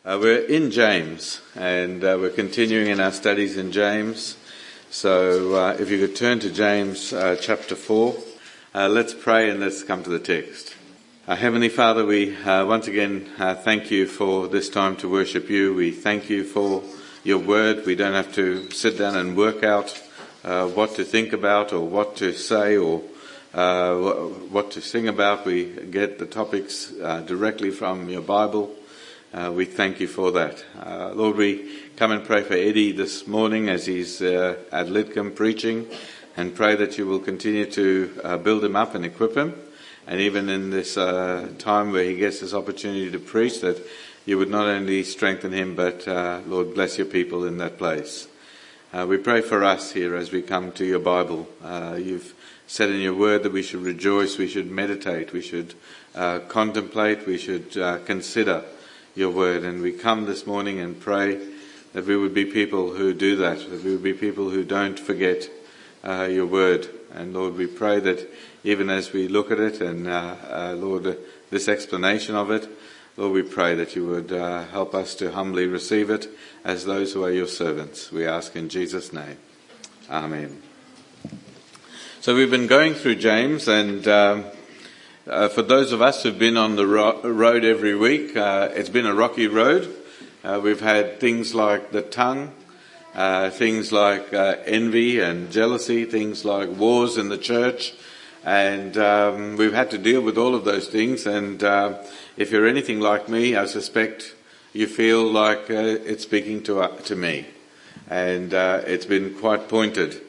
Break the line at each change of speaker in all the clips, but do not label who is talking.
We're in James, and we're continuing in our studies in James. So if you could turn to James chapter 4, let's pray and let's come to the text. Heavenly Father, we once again thank you for this time to worship you. We thank you for your word. We don't have to sit down and work out what to think about or what to say or what to sing about. We get the topics directly from your Bible. We thank you for that. Lord, we come and pray for Eddie this morning as he's at Lidcombe preaching, and pray that you will continue to build him up and equip him. And even in this time where he gets this opportunity to preach, that you would not only strengthen him, but Lord, bless your people in that place. We pray for us here as we come to your Bible. You've said in your word that we should rejoice, we should meditate, we should contemplate, we should consider your word. And we come this morning and pray that we would be people who do that we would be people who don't forget your word. And Lord, we pray that even as we look at it and Lord, this explanation of it, Lord, we pray that you would help us to humbly receive it as those who are your servants. We ask in Jesus' name. Amen. So we've been going through James, and for those of us who've been on the road every week, it's been a rocky road. We've had things like the tongue, things like envy and jealousy, things like wars in the church, and we've had to deal with all of those things. And if you're anything like me, I suspect you feel like it's speaking to me, and it's been quite pointed.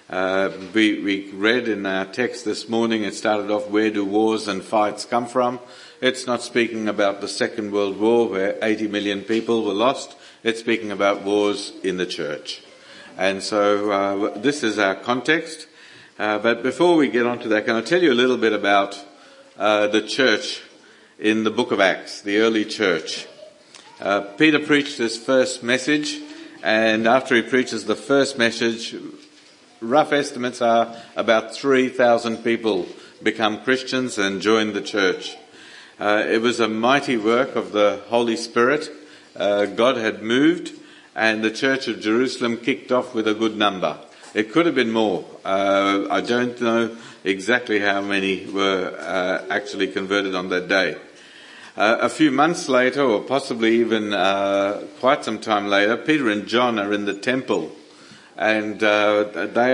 We read in our text this morning, it started off, where do wars and fights come from? It's not speaking about the Second World War where 80 million people were lost. It's speaking about wars in the church. And so this is our context. But before we get on to that, can I tell you a little bit about the church in the book of Acts, the early church? Peter preached his first message, and after he preaches the first message, rough estimates are about 3,000 people become Christians and join the church. It was a mighty work of the Holy Spirit. God had moved, and the church of Jerusalem kicked off with a good number. It could have been more. I don't know exactly how many were actually converted on that day. A few months later, or possibly even quite some time later, Peter and John are in the temple. And they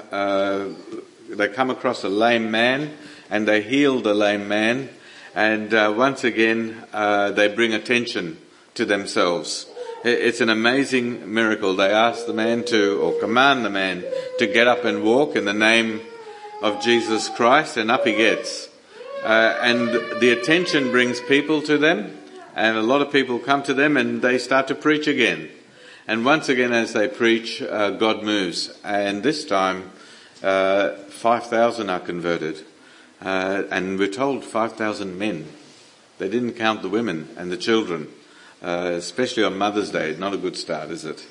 come across a lame man, and they heal the lame man, and once again they bring attention to themselves. It's an amazing miracle. They ask the man or command the man to get up and walk in the name of Jesus Christ, and up he gets. And the attention brings people to them, and a lot of people come to them, and they start to preach again. And once again, as they preach, God moves. And this time, 5,000 are converted. And we're told 5,000 men. They didn't count the women and the children, especially on Mother's Day. Not a good start, is it?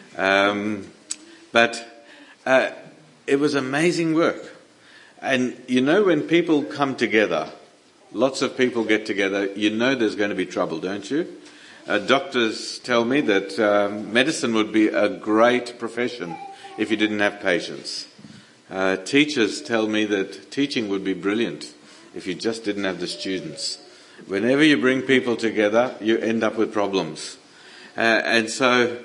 But it was amazing work. And you know, when people come together, lots of people get together, you know there's going to be trouble, don't you? Doctors tell me that medicine would be a great profession if you didn't have patients. Teachers tell me that teaching would be brilliant if you just didn't have the students. Whenever you bring people together, you end up with problems. And so,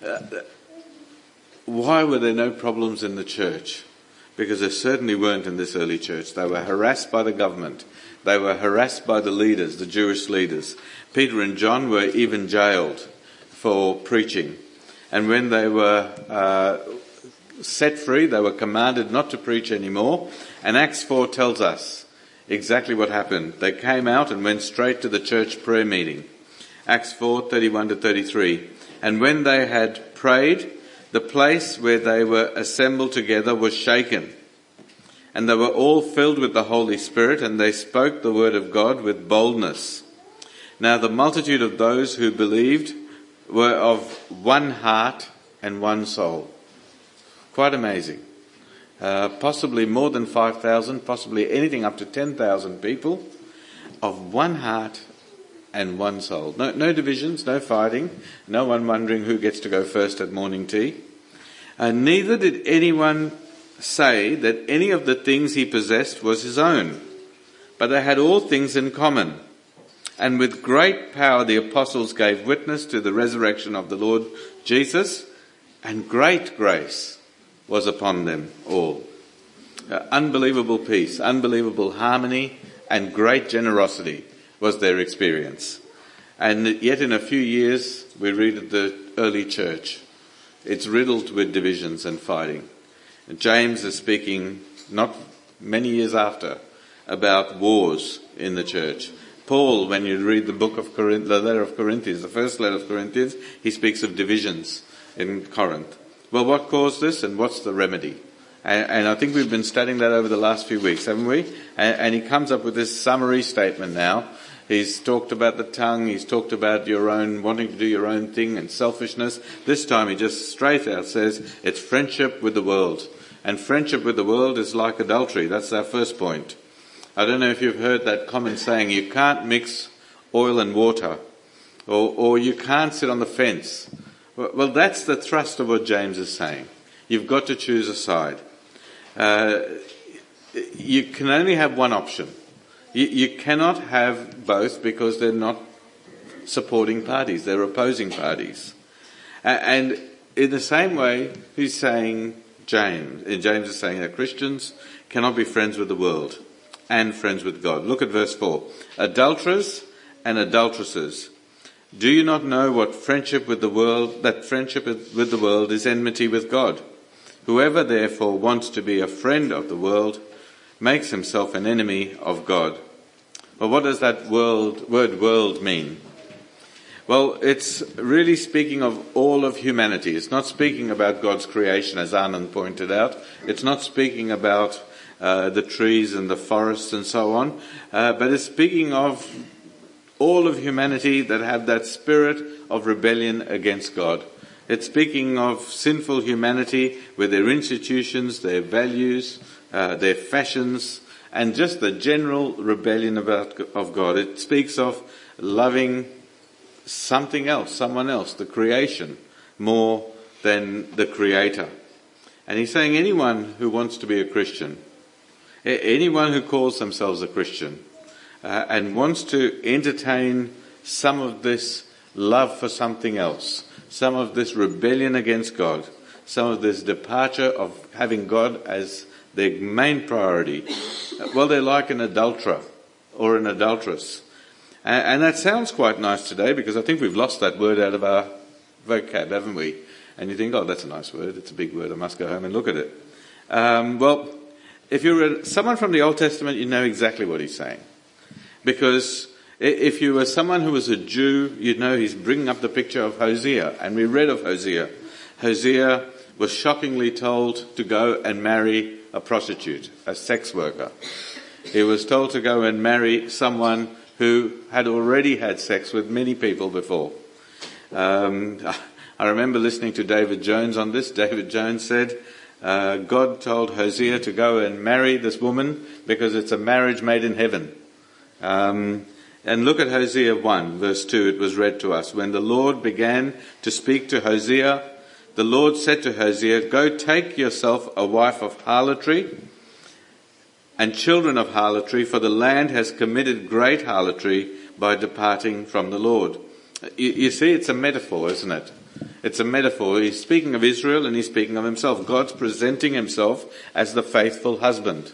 why were there no problems in the church? Because there certainly weren't in this early church. They were harassed by the government. They were harassed by the leaders, the Jewish leaders. Peter and John were even jailed for preaching. And when they were set free, they were commanded not to preach anymore. And Acts 4 tells us exactly what happened. They came out and went straight to the church prayer meeting. Acts 4:31 to 33. And when they had prayed, the place where they were assembled together was shaken. And they were all filled with the Holy Spirit, and they spoke the word of God with boldness. Now the multitude of those who believed were of one heart and one soul. Quite amazing. Possibly more than 5,000, possibly anything up to 10,000 people of one heart and one soul. No divisions, no fighting, no one wondering who gets to go first at morning tea. And neither did anyone say that any of the things he possessed was his own, but they had all things in common. And with great power the apostles gave witness to the resurrection of the Lord Jesus, and great grace was upon them all. Unbelievable peace, unbelievable harmony, and great generosity was their experience. And yet in a few years, we read of the early church. It's riddled with divisions and fighting. And James is speaking not many years after about wars in the church. Paul, when you read the letter of Corinthians, the first letter of Corinthians, he speaks of divisions in Corinth. Well, what caused this and what's the remedy? And I think we've been studying that over the last few weeks, haven't we? And he comes up with this summary statement now. He's talked about the tongue, he's talked about your own, wanting to do your own thing and selfishness. This time he just straight out says it's friendship with the world. And friendship with the world is like adultery. That's our first point. I don't know if you've heard that common saying, you can't mix oil and water, or you can't sit on the fence. Well, that's the thrust of what James is saying. You've got to choose a side. You can only have one option. You cannot have both because they're not supporting parties, they're opposing parties. And in the same way, he's saying, James is saying that Christians cannot be friends with the world and friends with God. Look at verse 4. Adulterers and adulteresses, do you not know what friendship with the world, that friendship with the world is enmity with God? Whoever therefore wants to be a friend of the world makes himself an enemy of God. Well, what does that word world mean? Well, it's really speaking of all of humanity. It's not speaking about God's creation, as Anand pointed out. It's not speaking about the trees and the forests and so on. But it's speaking of all of humanity that have that spirit of rebellion against God. It's speaking of sinful humanity with their institutions, their values, their fashions, and just the general rebellion of God. It speaks of loving something else, someone else, the creation, more than the Creator. And he's saying anyone who wants to be a Christian, anyone who calls themselves a Christian, and wants to entertain some of this love for something else, some of this rebellion against God, some of this departure of having God as their main priority, well, they're like an adulterer or an adulteress. And that sounds quite nice today because I think we've lost that word out of our vocab, haven't we? And you think, oh, that's a nice word. It's a big word. I must go home and look at it. Well, if you're someone from the Old Testament, you know exactly what he's saying. Because if you were someone who was a Jew, you'd know he's bringing up the picture of Hosea. And we read of Hosea. Hosea was shockingly told to go and marry a prostitute, a sex worker. He was told to go and marry someone who had already had sex with many people before. I remember listening to David Jones on this. David Jones said, God told Hosea to go and marry this woman because it's a marriage made in heaven. And look at Hosea 1, verse 2, it was read to us. When the Lord began to speak to Hosea, the Lord said to Hosea, go take yourself a wife of harlotry and children of harlotry, for the land has committed great harlotry by departing from the Lord. You see, it's a metaphor, isn't it? It's a metaphor. He's speaking of Israel and he's speaking of himself. God's presenting himself as the faithful husband.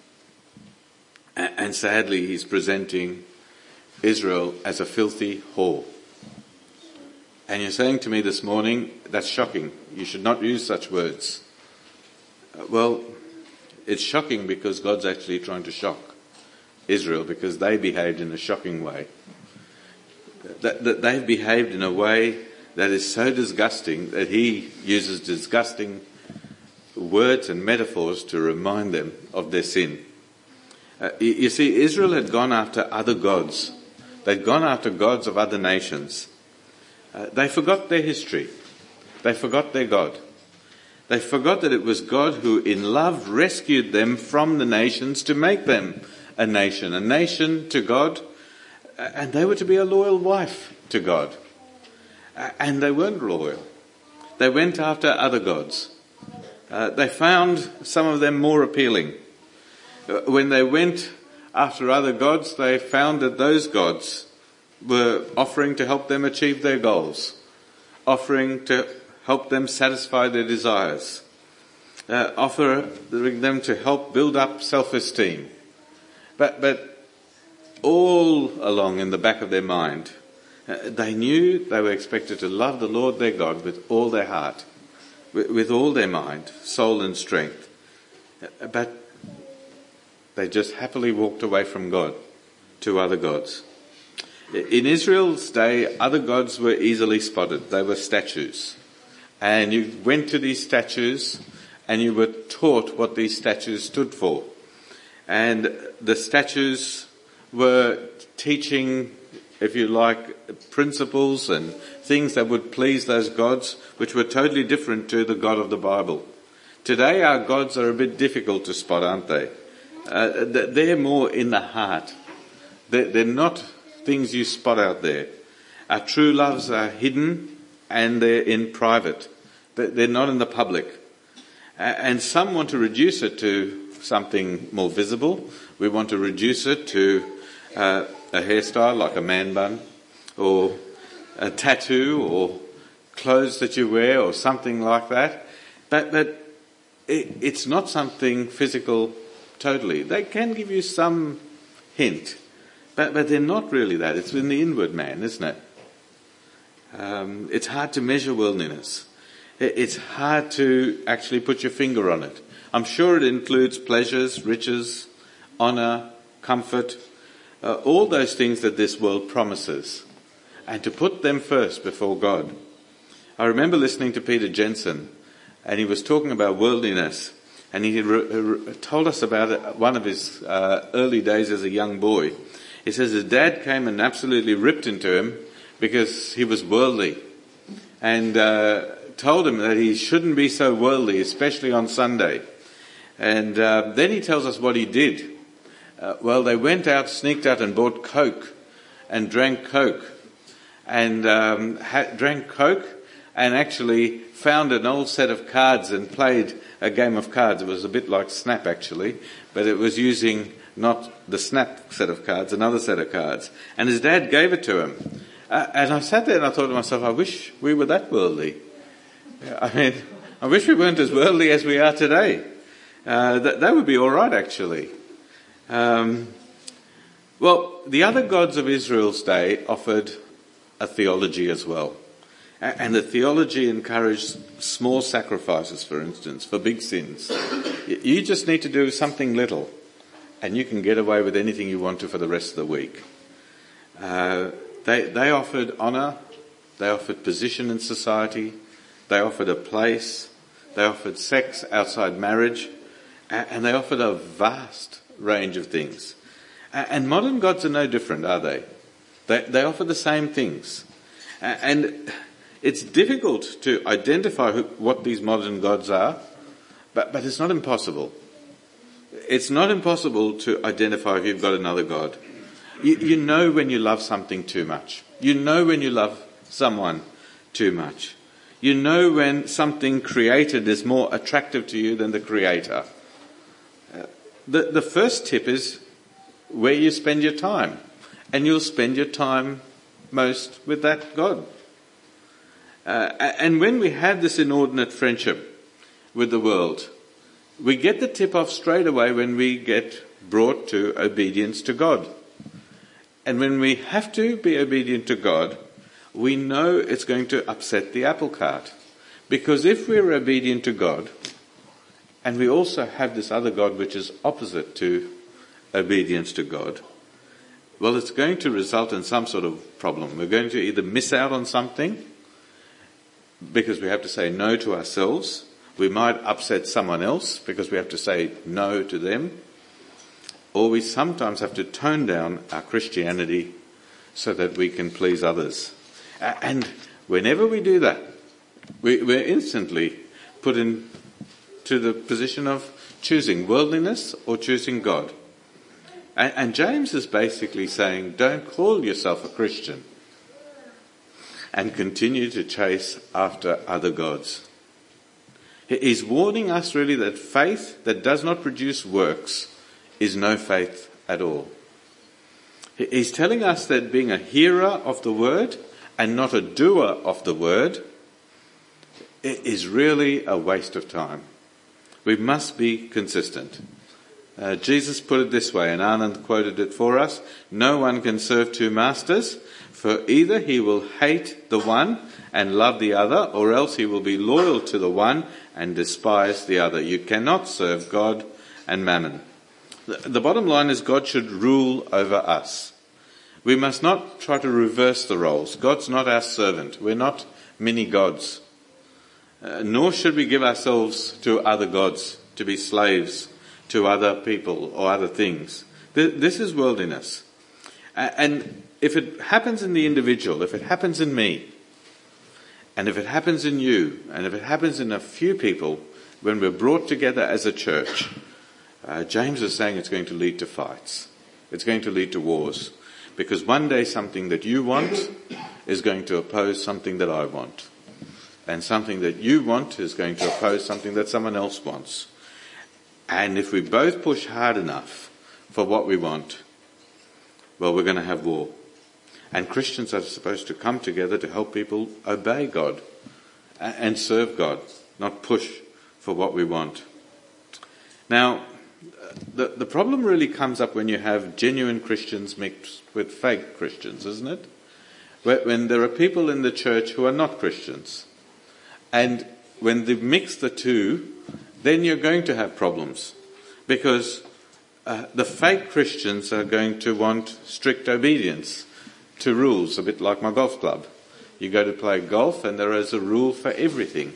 And sadly, he's presenting Israel as a filthy whore. And you're saying to me this morning, that's shocking. You should not use such words. Well, it's shocking because God's actually trying to shock Israel because they behaved in a shocking way. That they've behaved in a way that is so disgusting that he uses disgusting words and metaphors to remind them of their sin. You see, Israel had gone after other gods. They'd gone after gods of other nations. They forgot their history. They forgot their God. They forgot that it was God who in love rescued them from the nations to make them a nation. A nation to God And they were to be a loyal wife to God. And they weren't loyal. They went after other gods. They found some of them more appealing. When they went after other gods, they found that those gods were offering to help them achieve their goals, offering to help them satisfy their desires, offering them to help build up self-esteem. But all along in the back of their mind, they knew they were expected to love the Lord their God with all their heart, with all their mind, soul and strength. But they just happily walked away from God to other gods. In Israel's day, other gods were easily spotted. They were statues. And you went to these statues and you were taught what these statues stood for. And the statues were teaching, if you like, principles and things that would please those gods, which were totally different to the God of the Bible. Today our gods are a bit difficult to spot, aren't they? They're more in the heart. They're not things you spot out there. Our true loves are hidden and they're in private. They're not in the public. And some want to reduce it to something more visible. We want to reduce it to a hairstyle like a man bun, or a tattoo, or clothes that you wear, or something like that. But it's not something physical totally. They can give you some hint, but they're not really that. It's in the inward man, isn't it? It's hard to measure worldliness. It's hard to actually put your finger on it. I'm sure it includes pleasures, riches, honour, comfort, all those things that this world promises, and to put them first before God. I remember listening to Peter Jensen, and he was talking about worldliness, and he told us about one of his early days as a young boy. He says his dad came and absolutely ripped into him because he was worldly, and told him that he shouldn't be so worldly, especially on Sunday. And then he tells us what he did. Well, they went out, sneaked out and bought Coke and drank Coke. And drank Coke and actually found an old set of cards and played a game of cards. It was a bit like Snap actually, but it was using not the Snap set of cards, another set of cards. And his dad gave it to him. And I sat there and I thought to myself, I wish we were that worldly. I mean, I wish we weren't as worldly as we are today. That would be all right, actually. Well, the other gods of Israel's day offered a theology as well. And the theology encouraged small sacrifices, for instance, for big sins. You just need to do something little, and you can get away with anything you want to for the rest of the week. They offered honour, they offered position in society, they offered a place, they offered sex outside marriage, and they offered a vast range of things. And modern gods are no different, are they? They offer the same things. And it's difficult to identify what these modern gods are, but it's not impossible. It's not impossible to identify if you've got another god. You know when you love something too much. You know when you love someone too much. You know when something created is more attractive to you than the creator. The first tip is where you spend your time. And you'll spend your time most with that God. And when we have this inordinate friendship with the world, we get the tip off straight away when we get brought to obedience to God. And when we have to be obedient to God, we know it's going to upset the apple cart. Because if we're obedient to God, and we also have this other God which is opposite to obedience to God, well, it's going to result in some sort of problem. We're going to either miss out on something because we have to say no to ourselves. We might upset someone else because we have to say no to them. Or we sometimes have to tone down our Christianity so that we can please others. And whenever we do that, we're instantly put into the position of choosing worldliness or choosing God. And James is basically saying, don't call yourself a Christian and continue to chase after other gods. He's warning us really that faith that does not produce works is no faith at all. He's telling us that being a hearer of the word and not a doer of the word is really a waste of time. We must be consistent. Jesus put it this way, and Anand quoted it for us: no one can serve two masters, for either he will hate the one and love the other, or else he will be loyal to the one and despise the other. You cannot serve God and mammon. The bottom line is God should rule over us. We must not try to reverse the roles. God's not our servant. We're not mini gods. Nor should we give ourselves to other gods, to be slaves to other people or other things. This is worldliness. And if it happens in the individual, if it happens in me, and if it happens in you, and if it happens in a few people, when we're brought together as a church, James is saying it's going to lead to fights. It's going to lead to wars. Because one day something that you want is going to oppose something that I want. And something that you want is going to oppose something that someone else wants. And if we both push hard enough for what we want, well, we're going to have war. And Christians are supposed to come together to help people obey God and serve God, not push for what we want. Now, the problem really comes up when you have genuine Christians mixed with fake Christians, isn't it? When there are people in the church who are not Christians. And when they mix the two, then you're going to have problems. Because the fake Christians are going to want strict obedience to rules, a bit like my golf club. You go to play golf and there is a rule for everything.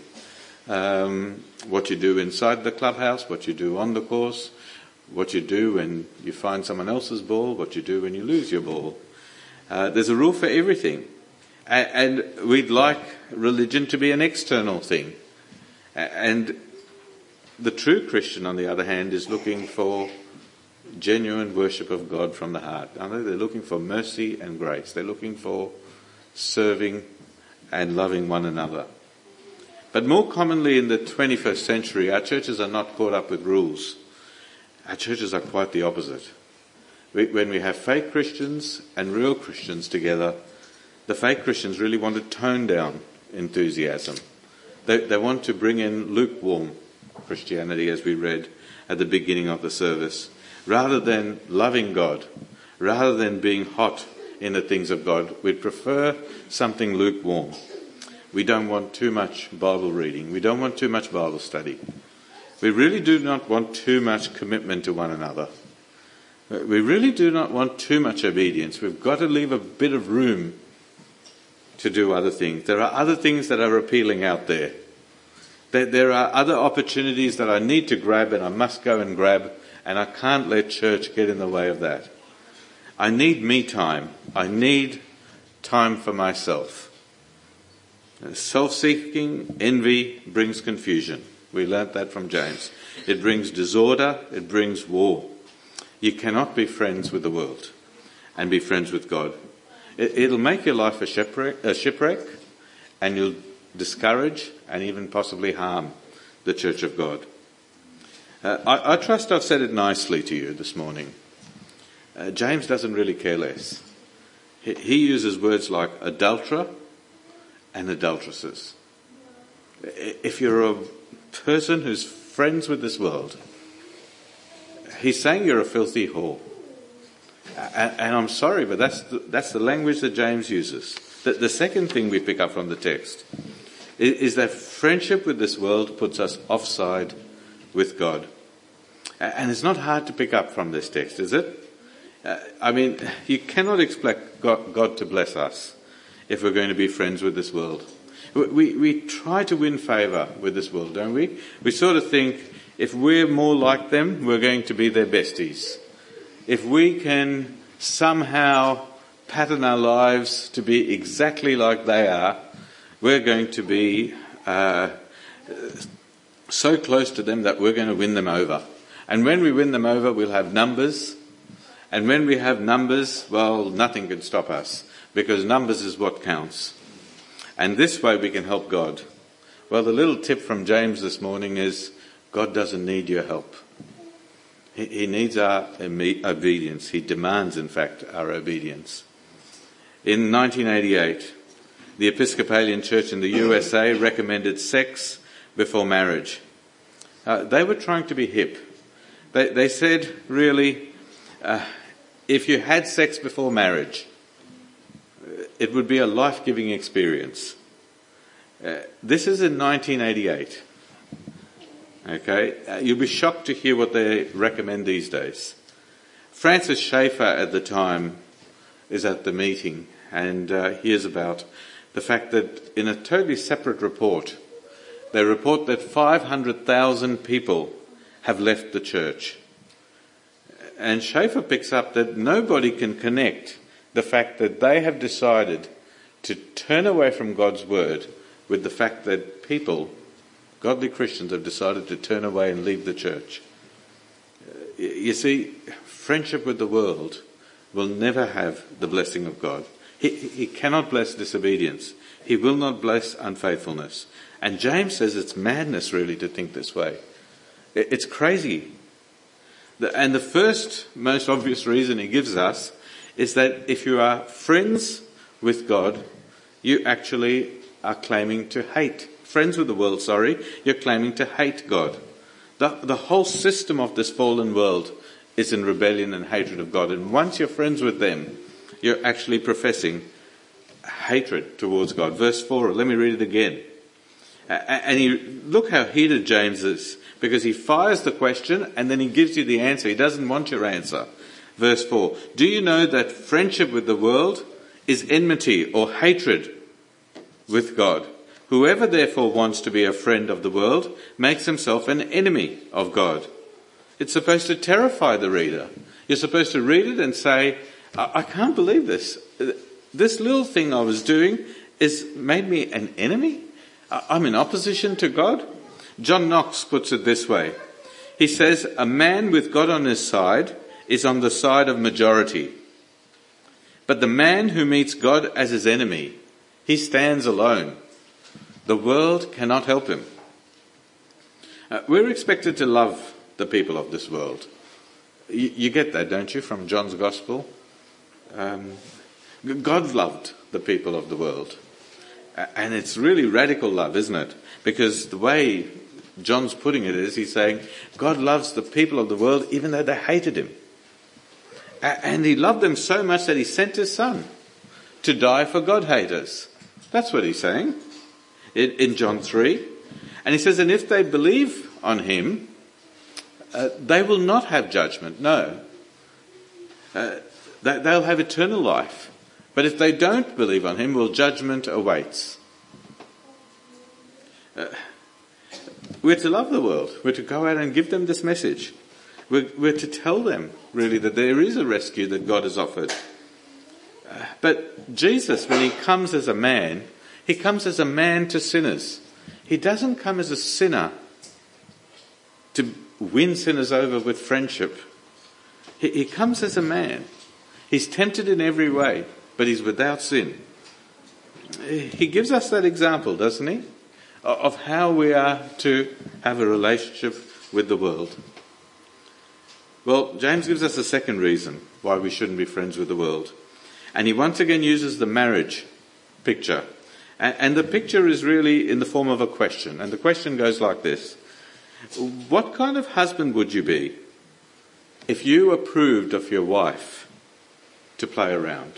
What you do inside the clubhouse, what you do on the course, what you do when you find someone else's ball, what you do when you lose your ball. There's a rule for everything. And we'd like religion to be an external thing. And the true Christian, on the other hand, is looking for genuine worship of God from the heart. They're looking for mercy and grace. They're looking for serving and loving one another. But more commonly in the 21st century, our churches are not caught up with rules. Our churches are quite the opposite. When we have fake Christians and real Christians together, the fake Christians really want to tone down enthusiasm. They want to bring in lukewarm Christianity, as we read at the beginning of the service. Rather than loving God, rather than being hot in the things of God, we'd prefer something lukewarm. We don't want too much Bible reading. We don't want too much Bible study. We really do not want too much commitment to one another. We really do not want too much obedience. We've got to leave a bit of room to do other things. There are other things that are appealing out there. There are other opportunities that I need to grab and I must go and grab, and I can't let church get in the way of that. I need me time. I need time for myself. Self-seeking, envy brings confusion. We learnt that from James. It brings disorder. It brings war. You cannot be friends with the world and be friends with God. It'll make your life a shipwreck, and you'll discourage and even possibly harm the church of God. I trust I've said it nicely to you this morning. James doesn't really care less. He uses words like adulterer and adulteresses. If you're a person who's friends with this world, he's saying you're a filthy whore. And I'm sorry, but that's the language that James uses. The second thing we pick up from the text is that friendship with this world puts us offside with God. And it's not hard to pick up from this text, is it? You cannot expect God to bless us if we're going to be friends with this world. We try to win favour with this world, don't we? We sort of think if we're more like them, we're going to be their besties. If we can somehow pattern our lives to be exactly like they are, we're going to be so close to them that we're going to win them over. And when we win them over, we'll have numbers And when we have numbers, well, nothing can stop us, because numbers is what counts. And this way we can help God. Well, the little tip from James this morning is God doesn't need your help. He needs our obedience. He demands, in fact, our obedience. In 1988, the Episcopalian Church in the USA recommended sex before marriage. They were trying to be hip. They said, really, if you had sex before marriage, it would be a life-giving experience. This is in 1988. Okay, you'll be shocked to hear what they recommend these days. Francis Schaeffer at the time is at the meeting and hears about the fact that in a totally separate report, they report that 500,000 people have left the church. And Schaeffer picks up that nobody can connect the fact that they have decided to turn away from God's word with the fact that people, godly Christians, have decided to turn away and leave the church. You see, friendship with the world will never have the blessing of God. He cannot bless disobedience. He will not bless unfaithfulness. And James says it's madness really to think this way. It's crazy. And the first most obvious reason he gives us is that if you are friends with God, you actually are claiming to hate. Friends with the world, you're claiming to hate God. The whole system of this fallen world is in rebellion and hatred of God. And once you're friends with them, you're actually professing hatred towards God. Verse 4, let me read it again. And look how heated James is, because he fires the question and then he gives you the answer. He doesn't want your answer. Verse 4, do you know that friendship with the world is enmity or hatred with God? Whoever therefore wants to be a friend of the world makes himself an enemy of God. It's supposed to terrify the reader. You're supposed to read it and say, I can't believe this. This little thing I was doing has made me an enemy? I'm in opposition to God? John Knox puts it this way. He says, a man with God on his side is on the side of majority. But the man who meets God as his enemy, he stands alone. The world cannot help him. We're expected to love the people of this world. You get that, don't you, from John's Gospel? God loved the people of the world. And it's really radical love, isn't it? Because the way John's putting it is, he's saying, God loves the people of the world even though they hated him. And he loved them so much that he sent his son to die for God haters. That's what he's saying in John 3. And he says, and if they believe on him, they will not have judgment. No. They'll have eternal life. But if they don't believe on him, well, judgment awaits. We're to love the world. We're to go out and give them this message. We're to tell them, really, that there is a rescue that God has offered. But Jesus, when he comes as a man, he comes as a man to sinners. He doesn't come as a sinner to win sinners over with friendship. He comes as a man. He's tempted in every way, but he's without sin. He gives us that example, doesn't he? Of how we are to have a relationship with the world. Well, James gives us a second reason why we shouldn't be friends with the world. And he once again uses the marriage picture. And the picture is really in the form of a question. And the question goes like this. What kind of husband would you be if you approved of your wife to play around?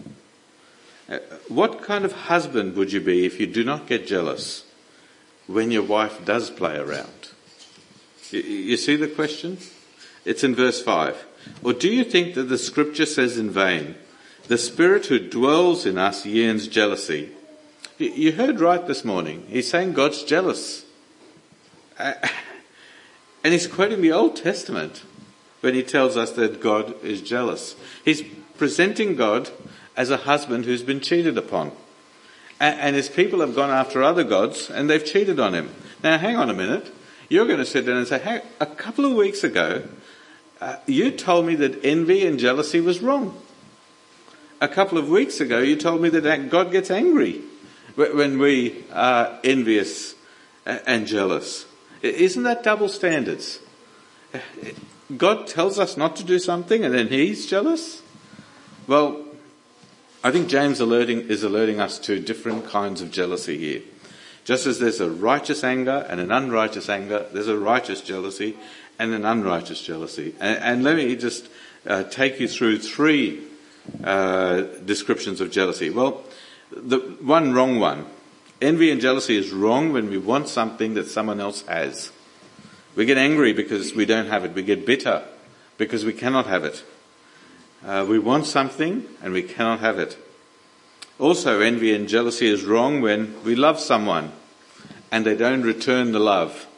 What kind of husband would you be if you do not get jealous when your wife does play around? You see the question? It's in verse 5. Or do you think that the scripture says in vain, the Spirit who dwells in us yearns jealousy? You heard right this morning. He's saying God's jealous. And he's quoting the Old Testament when he tells us that God is jealous. He's presenting God as a husband who's been cheated upon. And his people have gone after other gods and they've cheated on him. Now hang on a minute. You're going to sit down and say, hey, a couple of weeks ago, You told me that envy and jealousy was wrong. A couple of weeks ago, you told me that God gets angry when we are envious and jealous. Isn't that double standards? God tells us not to do something and then he's jealous? Well, I think James is alerting us to different kinds of jealousy here. Just as there's a righteous anger and an unrighteous anger, there's a righteous jealousy and an unrighteous jealousy. And let me just take you through three descriptions of jealousy. Well, the one wrong one. Envy and jealousy is wrong when we want something that someone else has. We get angry because we don't have it. We get bitter because we cannot have it. We want something and we cannot have it. Also, envy and jealousy is wrong when we love someone and they don't return the love.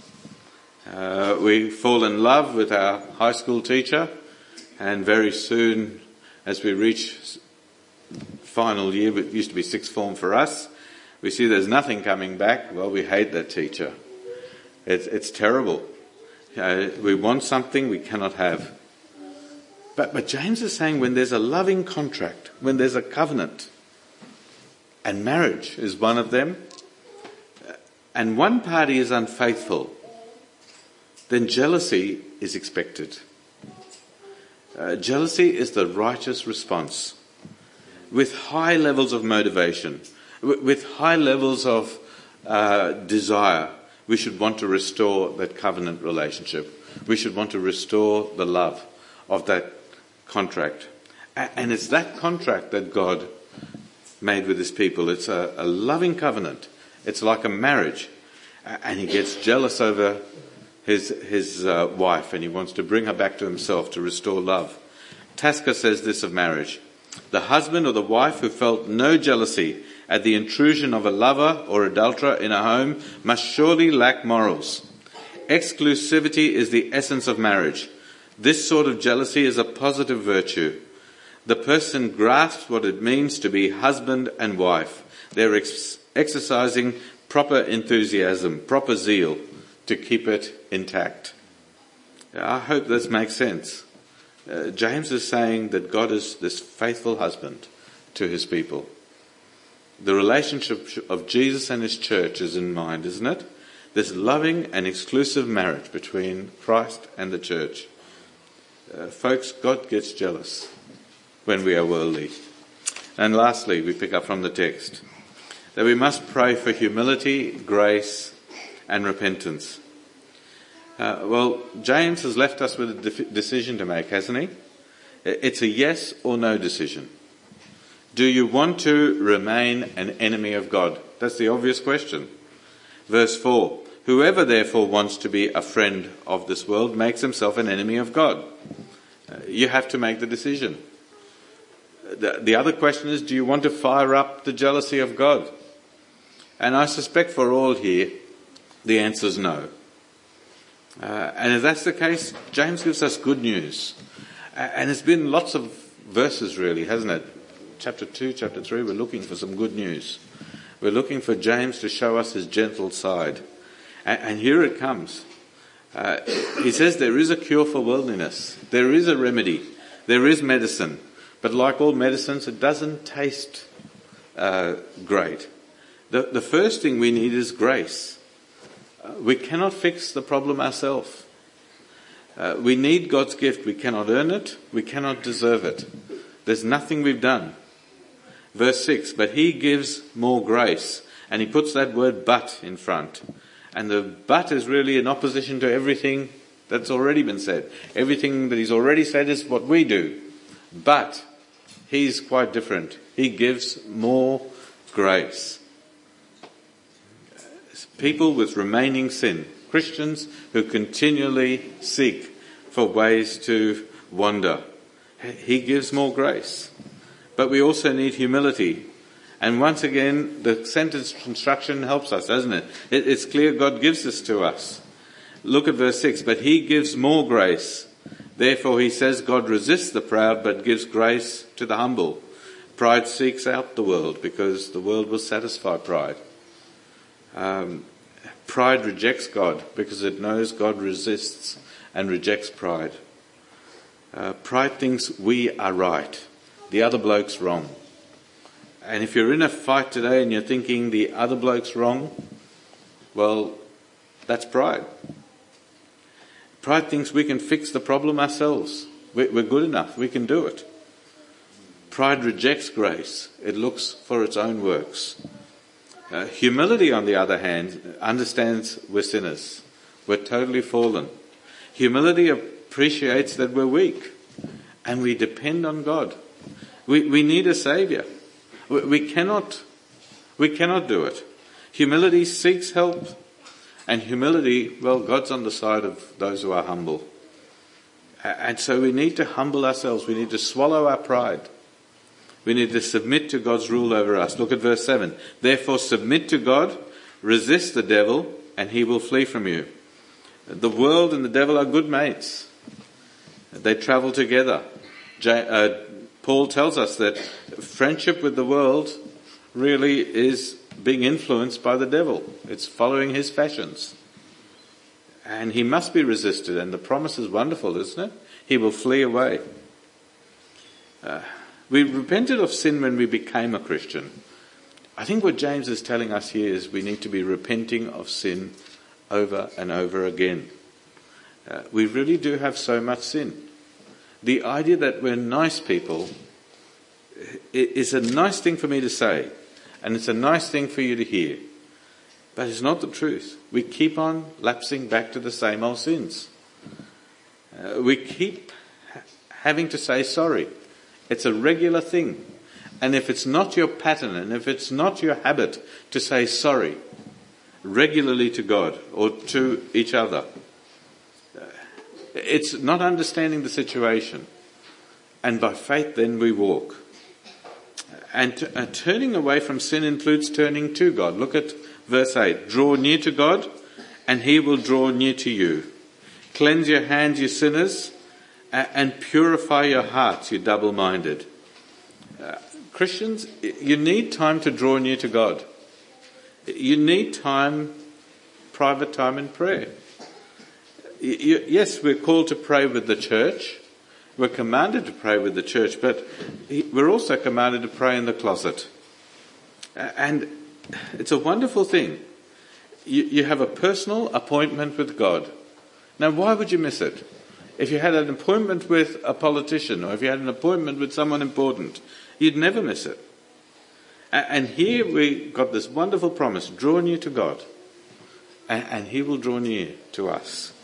We fall in love with our high school teacher, and very soon, as we reach final year, it used to be sixth form for us, we see there's nothing coming back. Well, we hate that teacher. It's terrible. We want something we cannot have. But James is saying when there's a loving contract, when there's a covenant, and marriage is one of them, and one party is unfaithful, then jealousy is expected. Jealousy is the righteous response, with high levels of motivation, with high levels of desire. We should want to restore that covenant relationship. We should want to restore the love of that contract. And it's that contract that God made with his people. It's a loving covenant. It's like a marriage. And he gets jealous over his wife, and he wants to bring her back to himself to restore love. Tasker says this of marriage: the husband or the wife who felt no jealousy at the intrusion of a lover or adulterer in a home must surely lack morals. Exclusivity is the essence of marriage. This sort of jealousy is a positive virtue. The person grasps what it means to be husband and wife. They're exercising proper enthusiasm, proper zeal to keep it intact. I hope this makes sense. James is saying that God is this faithful husband to his people. The relationship of Jesus and his church is in mind, isn't it? This loving and exclusive marriage between Christ and the church. Folks, God gets jealous when we are worldly. And lastly, we pick up from the text that we must pray for humility, grace, and repentance. Well, James has left us with a decision to make, hasn't he? It's a yes or no decision. Do you want to remain an enemy of God? That's the obvious question. Verse 4, whoever therefore wants to be a friend of this world makes himself an enemy of God. You have to make the decision. The other question is, do you want to fire up the jealousy of God? And I suspect for all here, the answer is no. And if that's the case, James gives us good news. And it's been lots of verses really, hasn't it? Chapter 2, chapter 3, we're looking for some good news. We're looking for James to show us his gentle side. And here it comes. He says there is a cure for worldliness. There is a remedy. There is medicine. But like all medicines, it doesn't taste great. The first thing we need is grace. We cannot fix the problem ourselves. We need God's gift. We cannot earn it. We cannot deserve it. There's nothing we've done. Verse 6, but he gives more grace. And he puts that word but in front. And the but is really in opposition to everything that's already been said. Everything that he's already said is what we do. But he's quite different. He gives more grace. People with remaining sin, Christians who continually seek for ways to wander, he gives more grace. But we also need humility. And once again, the sentence construction helps us, doesn't it? It's clear God gives this to us. Look at verse 6. But he gives more grace. Therefore he says God resists the proud but gives grace to the humble. Pride seeks out the world because the world will satisfy pride. Pride rejects God because it knows God resists and rejects pride. Pride thinks we are right, the other bloke's wrong. And if you're in a fight today and you're thinking the other bloke's wrong, well, that's pride. Pride thinks we can fix the problem ourselves. We're good enough, we can do it. Pride rejects grace. It looks for its own works. Humility, on the other hand, understands we're sinners. We're totally fallen. Humility appreciates that we're weak and we depend on God. We need a saviour. We cannot do it. Humility seeks help, and humility, well, God's on the side of those who are humble. And so we need to humble ourselves. We need to swallow our pride. We need to submit to God's rule over us. Look at verse 7. Therefore submit to God, resist the devil, and he will flee from you. The world and the devil are good mates. They travel together. Paul tells us that friendship with the world really is being influenced by the devil. It's following his fashions. And he must be resisted, and the promise is wonderful, isn't it? He will flee away. We repented of sin when we became a Christian. I think what James is telling us here is we need to be repenting of sin over and over again. We really do have so much sin. The idea that we're nice people is a nice thing for me to say, and it's a nice thing for you to hear. But it's not the truth. We keep on lapsing back to the same old sins. We keep having to say sorry. It's a regular thing. And if it's not your pattern, and if it's not your habit to say sorry regularly to God or to each other, it's not understanding the situation. And by faith then we walk. And turning away from sin includes turning to God. Look at verse 8. Draw near to God, and he will draw near to you. Cleanse your hands, you sinners, and purify your hearts, you double-minded. Christians, you need time to draw near to God. You need time, private time in prayer. Yes, we're called to pray with the church. We're commanded to pray with the church, but we're also commanded to pray in the closet. And it's a wonderful thing. You have a personal appointment with God. Now, why would you miss it? If you had an appointment with a politician, or if you had an appointment with someone important, you'd never miss it. And here we got this wonderful promise: draw near to God, and he will draw near to us.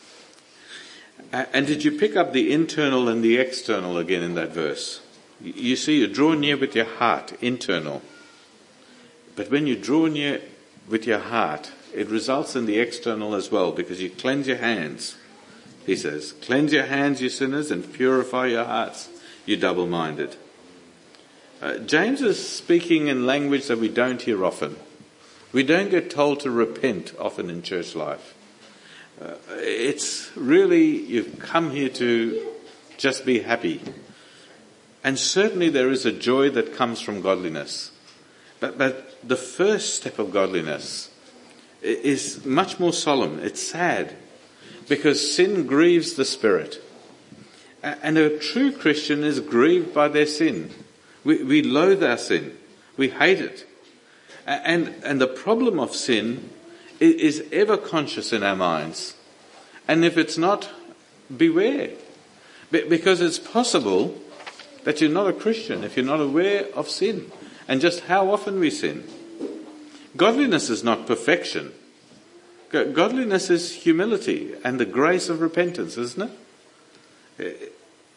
And did you pick up the internal and the external again in that verse? You see, you draw near with your heart, internal. But when you draw near with your heart, it results in the external as well, because you cleanse your hands. He says, cleanse your hands, you sinners, and purify your hearts, you double-minded. James is speaking in language that we don't hear often. We don't get told to repent often in church life. It's really, you've come here to just be happy. And certainly there is a joy that comes from godliness. But the first step of godliness is much more solemn. It's sad, because sin grieves the spirit. And a true Christian is grieved by their sin. We loathe our sin. We hate it. And the problem of sin is ever conscious in our minds. And if it's not, beware. Because it's possible that you're not a Christian if you're not aware of sin and just how often we sin. Godliness is not perfection. Godliness is humility and the grace of repentance, isn't it?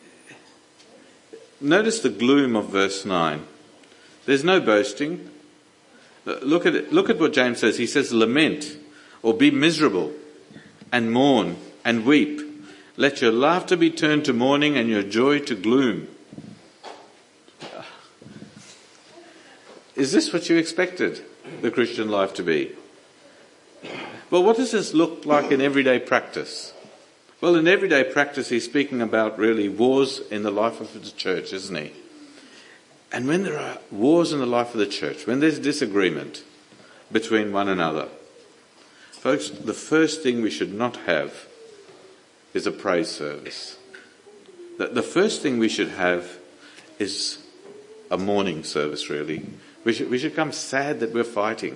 Notice the gloom of verse 9. There's no boasting. Look at it. Look at what James says. He says, lament or be miserable and mourn and weep. Let your laughter be turned to mourning and your joy to gloom. Is this what you expected the Christian life to be? Well, what does this look like in everyday practice? Well, in everyday practice, he's speaking about really wars in the life of the church, isn't he? And when there are wars in the life of the church, when there's disagreement between one another, folks, the first thing we should not have is a praise service. The first thing we should have is a mourning service, really. We should come sad that we're fighting.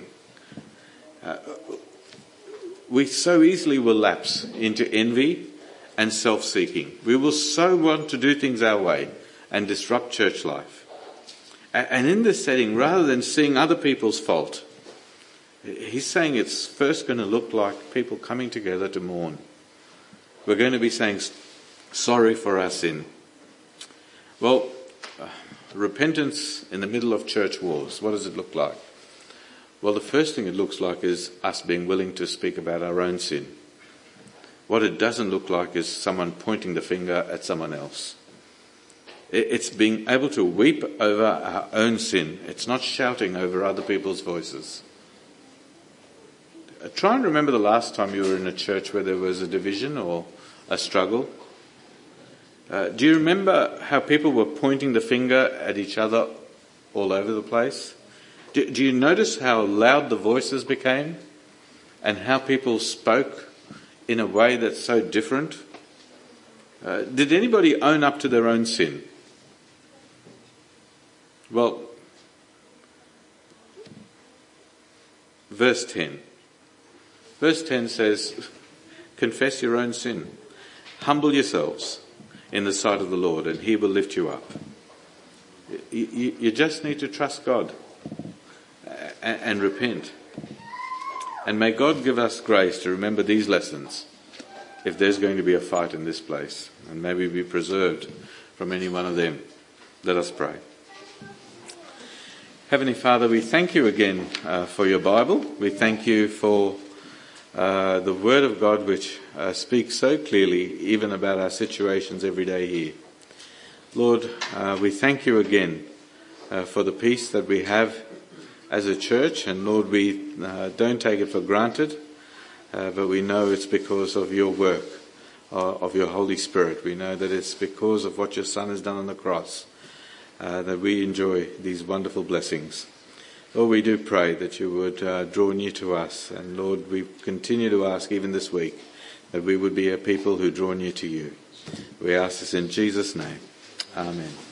We so easily will lapse into envy and self-seeking. We will so want to do things our way and disrupt church life. And in this setting, rather than seeing other people's fault, he's saying it's first going to look like people coming together to mourn. We're going to be saying sorry for our sin. Well, repentance in the middle of church wars, what does it look like? Well, the first thing it looks like is us being willing to speak about our own sin. What it doesn't look like is someone pointing the finger at someone else. It's being able to weep over our own sin. It's not shouting over other people's voices. Try and remember the last time you were in a church where there was a division or a struggle. Do you remember how people were pointing the finger at each other all over the place? Do you notice how loud the voices became and how people spoke in a way that's so different? Did anybody own up to their own sin? Well, verse 10. Verse 10 says, confess your own sin. Humble yourselves in the sight of the Lord and he will lift you up. You just need to trust God and repent. And may God give us grace to remember these lessons if there's going to be a fight in this place. And may we be preserved from any one of them. Let us pray. Heavenly Father, we thank you again for your Bible. We thank you for the Word of God which speaks so clearly even about our situations every day here. Lord, we thank you again for the peace that we have as a church, and Lord, we don't take it for granted, but we know it's because of your work, of your Holy Spirit. We know that it's because of what your Son has done on the cross that we enjoy these wonderful blessings. Lord, we do pray that you would draw near to us, and Lord, we continue to ask even this week that we would be a people who draw near to you. We ask this in Jesus' name. Amen.